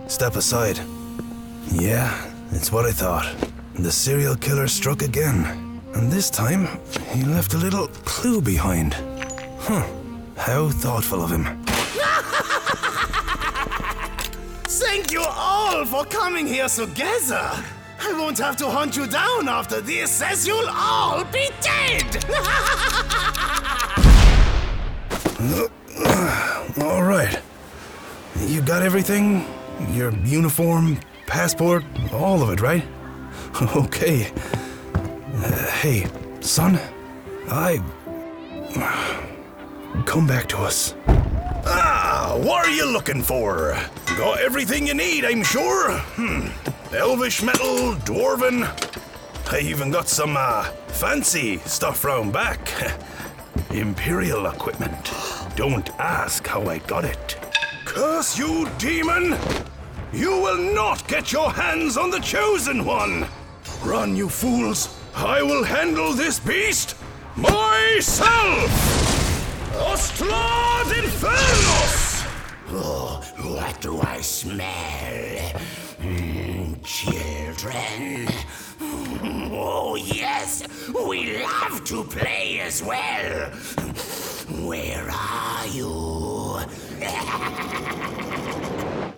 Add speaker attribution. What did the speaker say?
Speaker 1: Step aside. Yeah, it's what I thought. The serial killer struck again. And this time, he left a little clue behind. How thoughtful of him.
Speaker 2: Thank you all for coming here together. I won't have to hunt you down after this, as you'll all be dead!
Speaker 1: All right. You got everything? Your uniform, passport, all of it, right? Okay. Hey, son, come back to us.
Speaker 3: What are you looking for? Got everything you need, I'm sure. Elvish metal, dwarven. I even got some, fancy stuff round back. Imperial equipment. Don't ask how I got it. Curse you, demon! You will not get your hands on the Chosen One! Run, you fools! I will handle this beast myself! Ostrad Infernus!
Speaker 4: Oh, what do I smell? Children? Oh, yes, we love to play as well. Where are you?